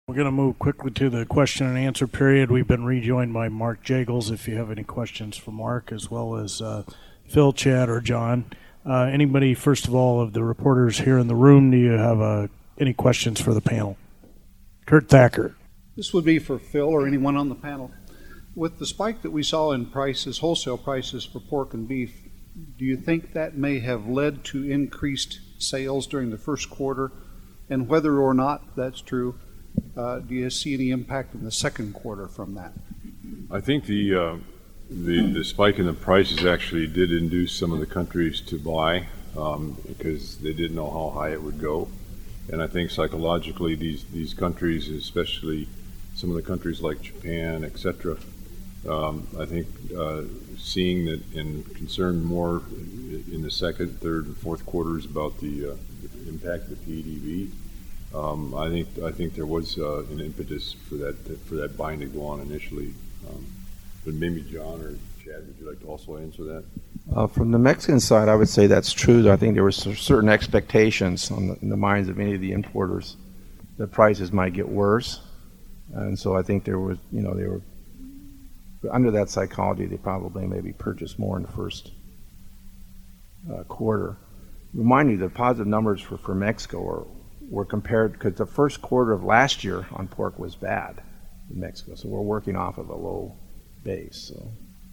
We're going to move quickly to the question and answer period. We've been rejoined by Mark Jagels. If you have any questions for Mark, as well as Phil, Chad, or John. Anybody, first of all, of the reporters here in the room, do you have any questions for the panel? Kurt Thacker. This would be for Phil or anyone on the panel. With the spike that we saw in prices, wholesale prices for pork and beef, do you think that may have led to increased sales during the first quarter? And whether or not that's true, do you see any impact in the second quarter from that? I think the spike in the prices actually did induce some of the countries to buy because they didn't know how high it would go. And I think psychologically these countries, especially some of the countries like Japan, etc., I think seeing that and concerned more in the second, third, and fourth quarters about the impact of the PEDV. I think there was an impetus for that buying to go on initially. But maybe John or Chad, would you like to also answer that? From the Mexican side, I would say that's true. I think there were certain expectations in the minds of many of the importers that prices might get worse, and so I think there was, they were under that psychology. They probably maybe purchased more in the first quarter. Remind you, the positive numbers for Mexico were compared because the first quarter of last year on pork was bad in Mexico, so we're working off of a low base. So.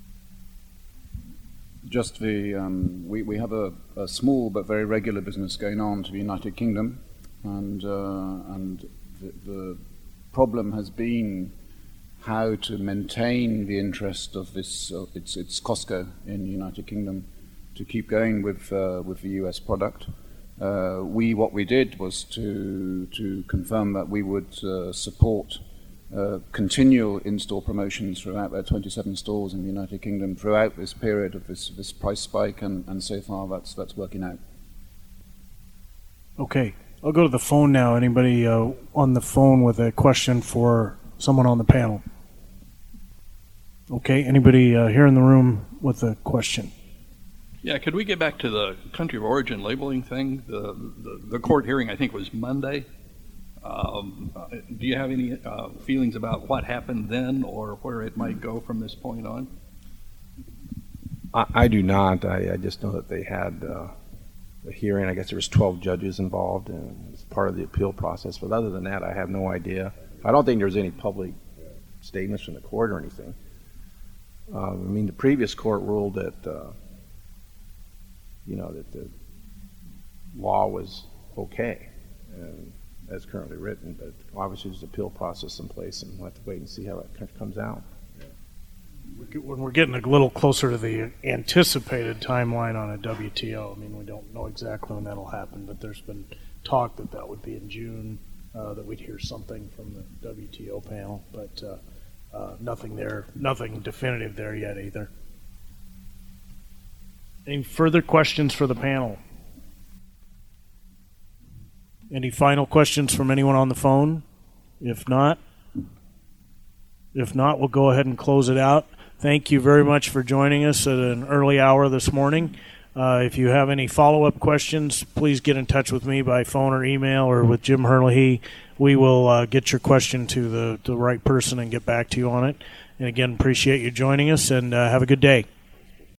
Just we have a small but very regular business going on to the United Kingdom, and the problem has been how to maintain the interest of this it's Costco in the United Kingdom to keep going with the US product. What we did was to confirm that we would support continual in-store promotions throughout their 27 stores in the United Kingdom throughout this period of this price spike, and so far that's working out. Okay, I'll go to the phone now. Anybody on the phone with a question for someone on the panel? Okay, anybody here in the room with a question? Yeah, could we get back to the country of origin labeling thing? The court hearing, I think, was Monday. Do you have any feelings about what happened then or where it might go from this point on? I do not. I just know that they had a hearing. I guess there was 12 judges involved, and it's part of the appeal process. But other than that, I have no idea. I don't think there's any public statements from the court or anything. The previous court ruled that that the law was okay, as currently written, but obviously there's an appeal process in place, and we'll have to wait and see how that comes out. When we're getting a little closer to the anticipated timeline on a WTO, we don't know exactly when that'll happen, but there's been talk that would be in June, that we'd hear something from the WTO panel, but nothing definitive there yet either. Any further questions for the panel? Any final questions from anyone on the phone? If not, we'll go ahead and close it out. Thank you very much for joining us at an early hour this morning. If you have any follow-up questions, please get in touch with me by phone or email or with Jim Herlihy. We will get your question to the right person and get back to you on it. And again, appreciate you joining us, and have a good day.